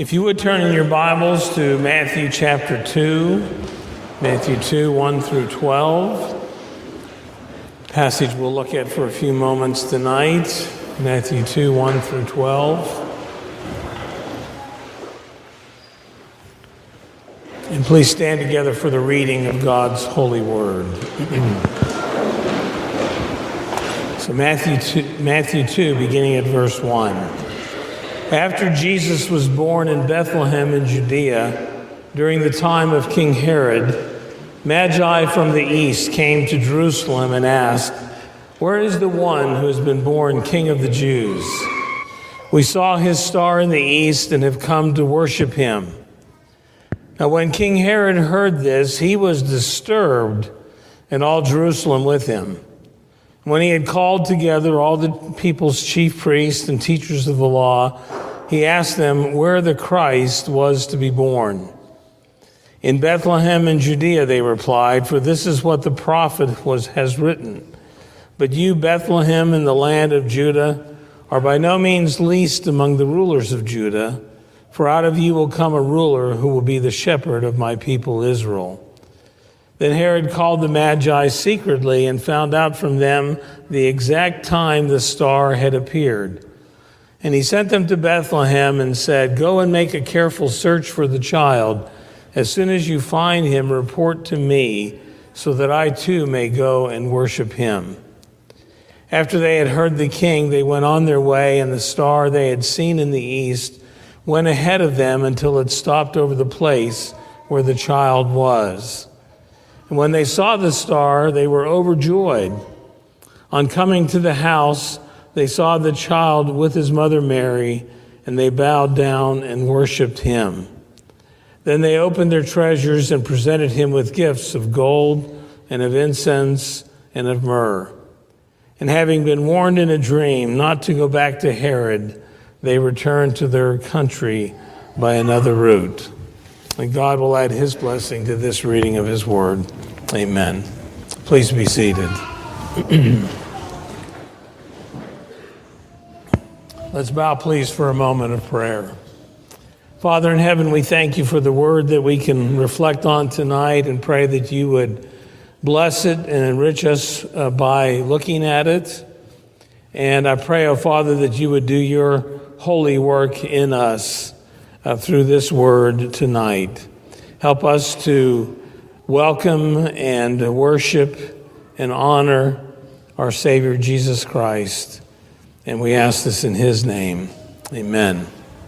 If you would turn in your Bibles to Matthew chapter 2, Matthew 2, 1 through 12. Passage we'll look at for a few moments tonight, Matthew 2, 1 through 12. And please stand together for the reading of God's holy word. So Matthew 2, beginning at verse 1. After Jesus was born in Bethlehem in Judea, during the time of King Herod, Magi from the east came to Jerusalem and asked, "Where is the one who has been born King of the Jews? We saw his star in the east and have come to worship him." Now when King Herod heard this, he was disturbed, and all Jerusalem with him. When he had called together all the people's chief priests and teachers of the law, he asked them where the Christ was to be born. "In Bethlehem in Judea," they replied, "for this is what the prophet has written. But you, Bethlehem, in the land of Judah, are by no means least among the rulers of Judah, for out of you will come a ruler who will be the shepherd of my people Israel." Then Herod called the Magi secretly and found out from them the exact time the star had appeared. And he sent them to Bethlehem and said, "Go and make a careful search for the child. As soon as you find him, report to me, so that I too may go and worship him." After they had heard the king, they went on their way, and the star they had seen in the east went ahead of them until it stopped over the place where the child was. And when they saw the star, they were overjoyed. On coming to the house, they saw the child with his mother Mary, and they bowed down and worshiped him. Then they opened their treasures and presented him with gifts of gold and of incense and of myrrh. And having been warned in a dream not to go back to Herod, they returned to their country by another route. And God will add his blessing to this reading of his word. Amen. Please be seated. Let's bow, please, for a moment of prayer. Father in heaven, we thank you for the word that we can reflect on tonight and pray that you would bless it and enrich us by looking at it. And I pray, oh Father, that you would do your holy work in us through this word tonight. Help us to welcome and worship and honor our Savior Jesus Christ. And we ask this in his name. Amen.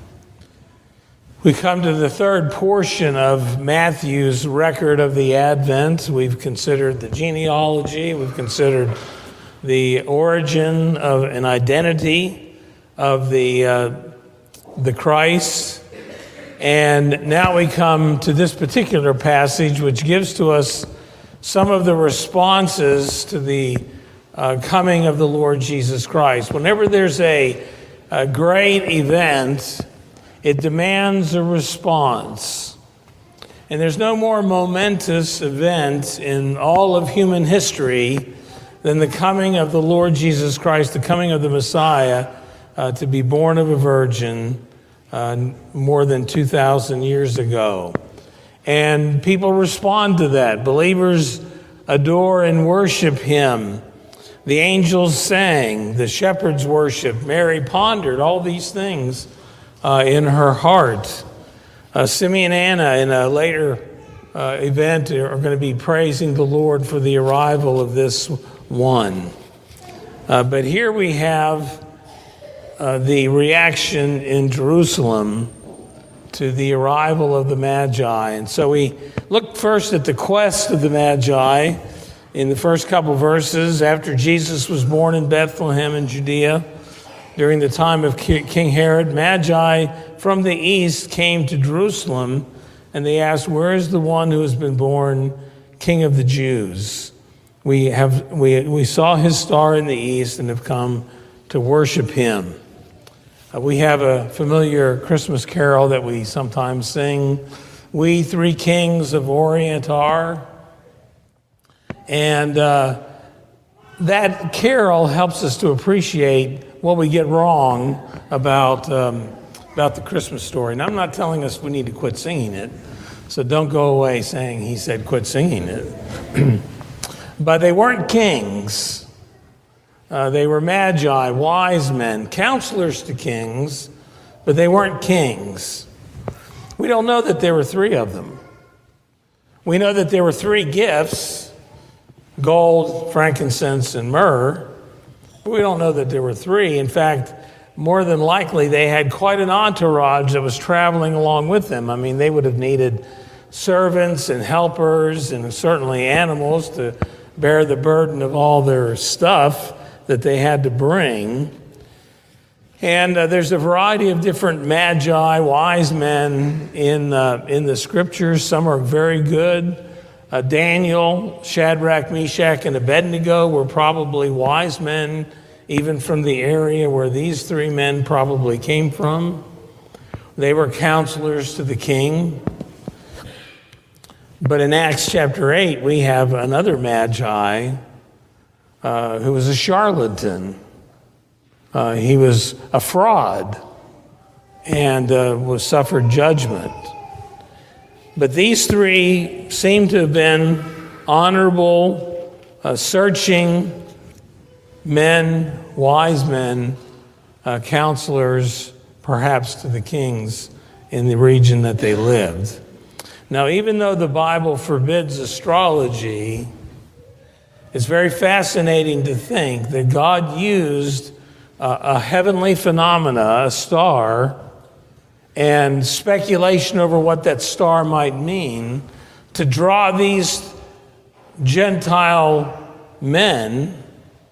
We come to the third portion of Matthew's record of the Advent. We've considered the genealogy. We've considered the origin of an identity of the Christ. And now we come to this particular passage, which gives to us some of the responses to the coming of the Lord Jesus Christ. Whenever there's a great event, it demands a response. And there's no more momentous event in all of human history than the coming of the Lord Jesus Christ, the coming of the Messiah, to be born of a virgin more than 2,000 years ago. And people respond to that. Believers adore and worship him. The angels sang, the shepherds worshiped, Mary pondered all these things in her heart. Simeon and Anna, in a later event, are going to be praising the Lord for the arrival of this one. But here we have the reaction in Jerusalem to the arrival of the Magi. And so we look first at the quest of the Magi in the first couple verses. After Jesus was born in Bethlehem in Judea, during the time of King Herod, Magi from the east came to Jerusalem, and they asked, "Where is the one who has been born King of the Jews? We saw his star in the east and have come to worship him." We have a familiar Christmas carol that we sometimes sing, "We three kings of Orient are." And that carol helps us to appreciate what we get wrong about about the Christmas story. And I'm not telling us we need to quit singing it, so don't go away saying he said quit singing it. But they weren't kings. They were magi, wise men, counselors to kings, but they weren't kings. We don't know that there were three of them. We know that there were three gifts, gold, frankincense, and myrrh. But we don't know that there were three. In fact, more than likely, they had quite an entourage that was traveling along with them. I mean, they would have needed servants and helpers and certainly animals to bear the burden of all their stuff that they had to bring. And there's a variety of different magi, wise men in the scriptures. Some are very good. Daniel, Shadrach, Meshach, and Abednego were probably wise men, even from the area where these three men probably came from. They were counselors to the king. But in Acts chapter 8, we have another magi who was a charlatan. He was a fraud and was suffered judgment. But these three seem to have been honorable, searching men, wise men, counselors, perhaps to the kings in the region that they lived. Now, even though the Bible forbids astrology, it's very fascinating to think that God used a heavenly phenomena, a star, and speculation over what that star might mean to draw these Gentile men,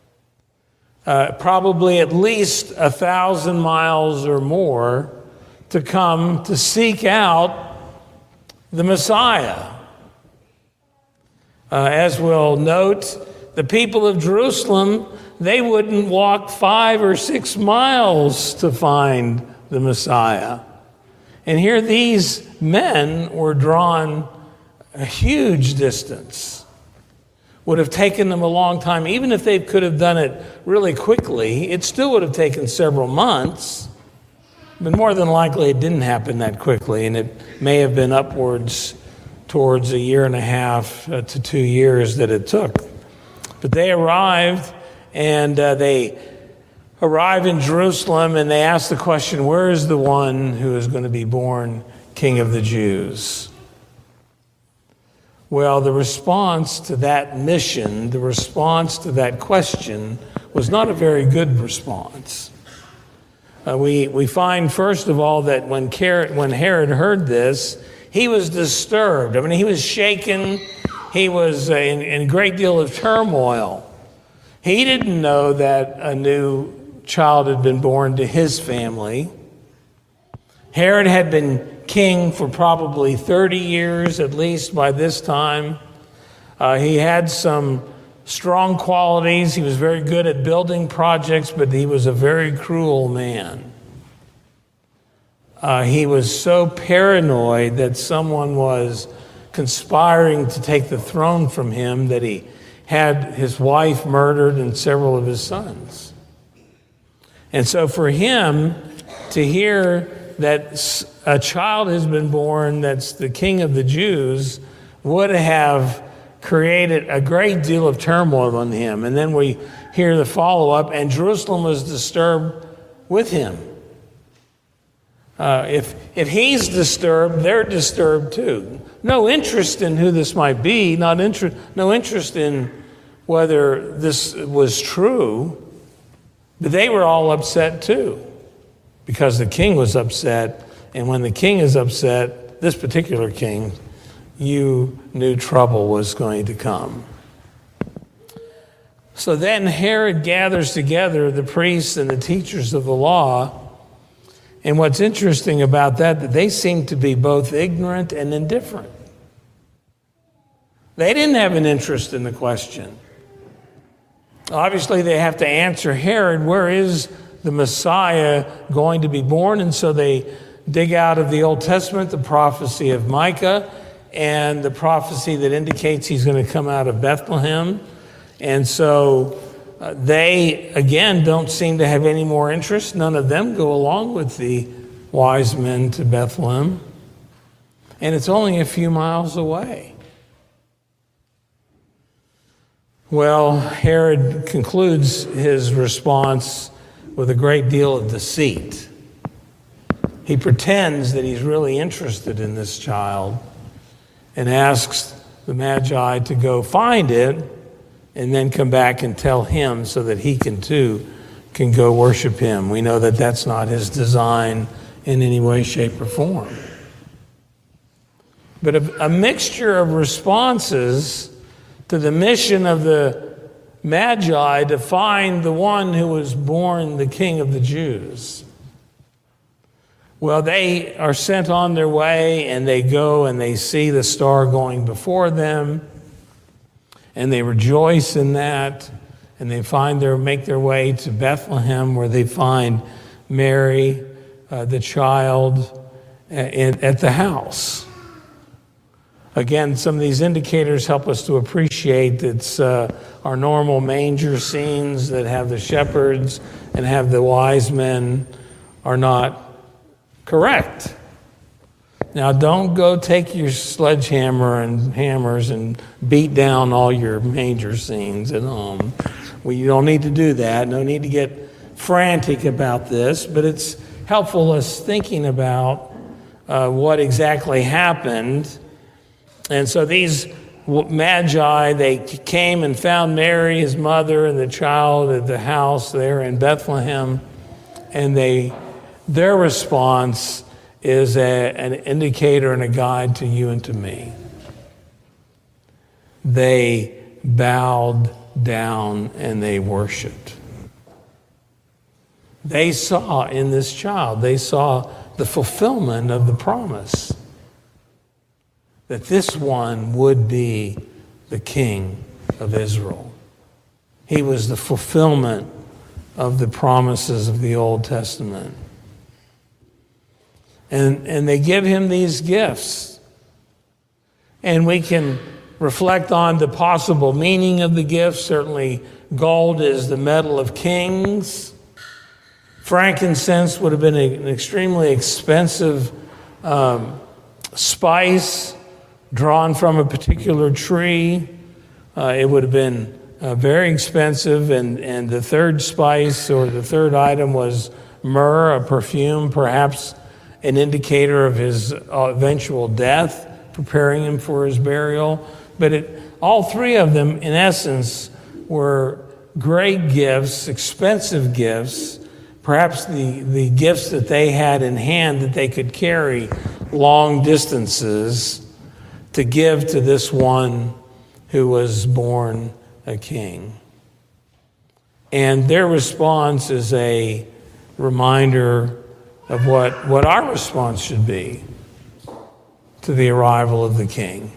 probably at least 1,000 miles or more, to come to seek out the Messiah. As we'll note, the people of Jerusalem, they wouldn't walk 5 or 6 miles to find the Messiah. And here these men were drawn a huge distance. Would have taken them a long time. Even if they could have done it really quickly, it still would have taken several months. But more than likely it didn't happen that quickly, and it may have been upwards towards 1.5 to 2 years that it took. But they arrived, and they arrive in Jerusalem, and they ask the question, where is the one who is going to be born King of the Jews? Well, the response to that mission, the response to that question, was not a very good response. We find, first of all, that when Herod heard this, he was disturbed. I mean, he was shaken. He was in a great deal of turmoil. He didn't know that a new child had been born to his family. Herod had been king for probably 30 years, at least by this time. He had some strong qualities. He was very good at building projects, but he was a very cruel man. He was so paranoid that someone was conspiring to take the throne from him that he had his wife murdered and several of his sons. And so for him to hear that a child has been born that's the King of the Jews would have created a great deal of turmoil on him. And then we hear the follow-up, and Jerusalem was disturbed with him. If he's disturbed, they're disturbed too. No interest in who this might be, no interest in whether this was true, but they were all upset too, because the king was upset, and when the king is upset, this particular king, you knew trouble was going to come. So then Herod gathers together the priests and the teachers of the law. And what's interesting about that they seem to be both ignorant and indifferent. They didn't have an interest in the question. Obviously, they have to answer Herod, where is the Messiah going to be born? And so they dig out of the Old Testament the prophecy of Micah and the prophecy that indicates he's going to come out of Bethlehem. And so they, again, don't seem to have any more interest. None of them go along with the wise men to Bethlehem, and it's only a few miles away. Well, Herod concludes his response with a great deal of deceit. He pretends that he's really interested in this child and asks the Magi to go find it and then come back and tell him so that he can go worship him. We know that that's not his design in any way, shape, or form. But a mixture of responses to the mission of the Magi to find the one who was born the King of the Jews. Well, they are sent on their way, and they go and they see the star going before them, and they rejoice in that, and they make their way to Bethlehem, where they find Mary, the child, at the house. Again, some of these indicators help us to appreciate that our normal manger scenes that have the shepherds and have the wise men are not correct. Now, don't go take your sledgehammer and hammers and beat down all your manger scenes at home. You don't need to do that. No need to get frantic about this, but it's helpful us thinking about what exactly happened. And so these Magi, they came and found Mary, his mother, and the child at the house there in Bethlehem, and their response is an indicator and a guide to you and to me. They bowed down and they worshiped. They saw in this child, they saw the fulfillment of the promise that this one would be the King of Israel. He was the fulfillment of the promises of the Old Testament. And they give him these gifts. And we can reflect on the possible meaning of the gifts. Certainly, gold is the metal of kings. Frankincense would have been an extremely expensive spice drawn from a particular tree. It would have been very expensive. And the third spice or the third item was myrrh, a perfume, perhaps an indicator of his eventual death, preparing him for his burial. But all three of them, in essence, were great gifts, expensive gifts, perhaps the gifts that they had in hand that they could carry long distances to give to this one who was born a king. And their response is a reminder of what our response should be to the arrival of the King.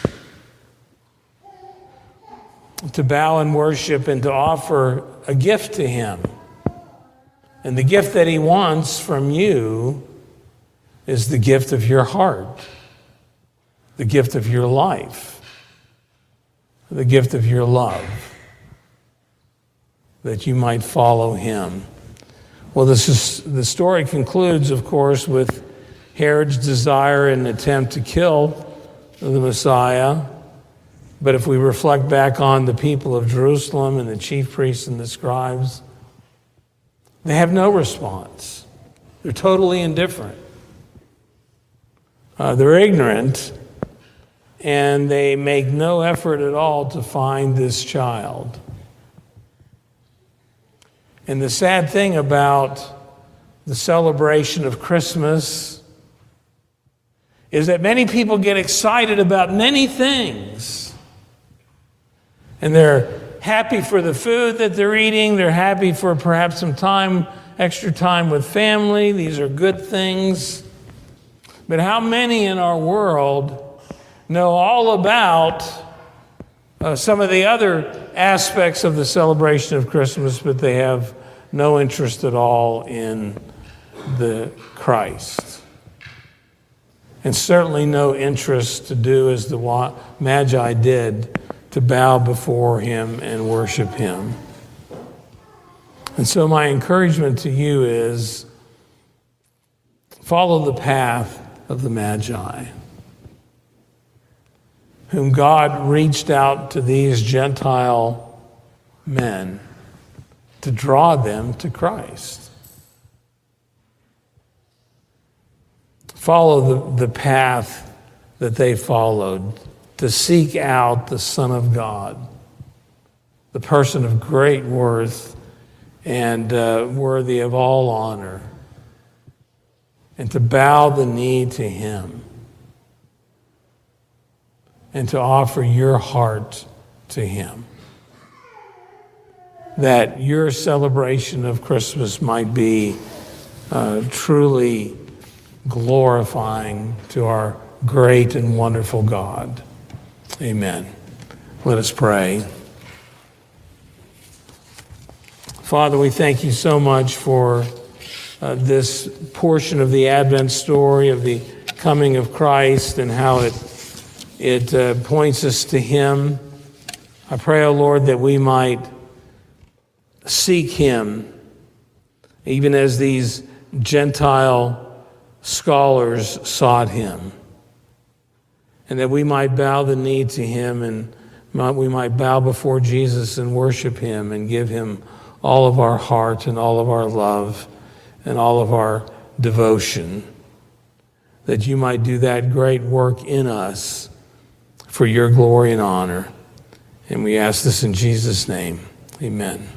To bow and worship and to offer a gift to him. And the gift that he wants from you is the gift of your heart, the gift of your life, the gift of your love, that you might follow him. Well, the story concludes, of course, with Herod's desire and attempt to kill the Messiah. But if we reflect back on the people of Jerusalem and the chief priests and the scribes, they have no response. They're totally indifferent. They're ignorant, and they make no effort at all to find this child. And the sad thing about the celebration of Christmas is that many people get excited about many things. And they're happy for the food that they're eating. They're happy for perhaps some time, extra time with family. These are good things. But how many in our world know all about some of the other aspects of the celebration of Christmas, but they have no interest at all in the Christ? And certainly no interest to do as the Magi did, to bow before him and worship him. And so my encouragement to you is, follow the path of the Magi, whom God reached out to these Gentile men to draw them to Christ. Follow the path that they followed to seek out the Son of God, the person of great worth and worthy of all honor, and to bow the knee to him and to offer your heart to him, that your celebration of Christmas might be truly glorifying to our great and wonderful God. Amen. Let us pray. Father, we thank you so much for this portion of the Advent story of the coming of Christ and how it points us to him. I pray, O Lord, that we might seek him, even as these Gentile scholars sought him, and that we might bow the knee to him and we might bow before Jesus and worship him and give him all of our heart and all of our love and all of our devotion, that you might do that great work in us for your glory and honor. And we ask this in Jesus' name. Amen.